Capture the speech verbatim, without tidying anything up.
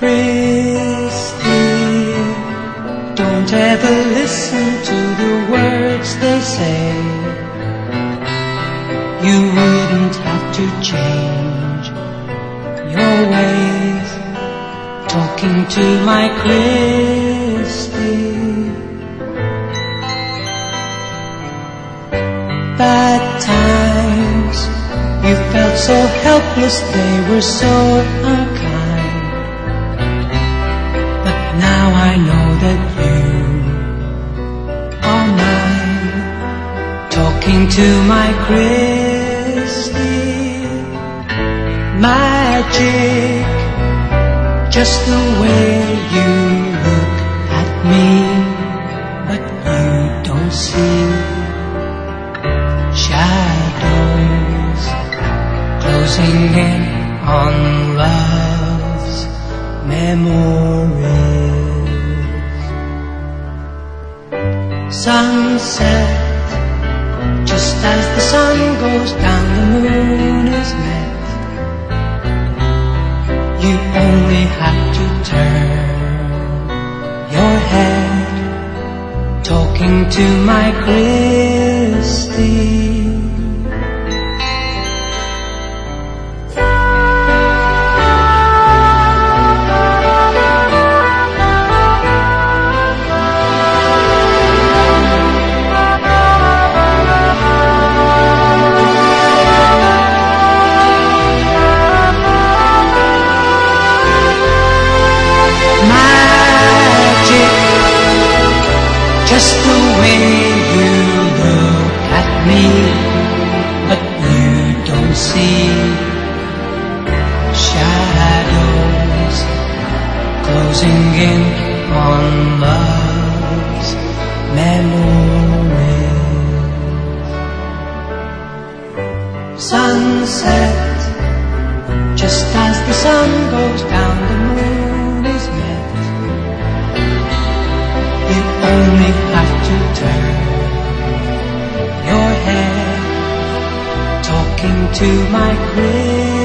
Christy, don't ever listen to the words they say. You wouldn't have to change your ways, talking to my Christy. Bad times, you felt so helpless, they were so unkind. But now I know that you are mine, talking to my Christy. Magic, just the way you look at me, but you don't see shadows closing in on love's memories. Sunset, just as the sun goes down, the moon is met. You only have to turn your head, talking to my Christy. Just the way you look at me, but you don't see shadows closing in on love's memories. Sunset, just as the sun goes down, the moon is met. You only have to turn your head, talking to my Christy.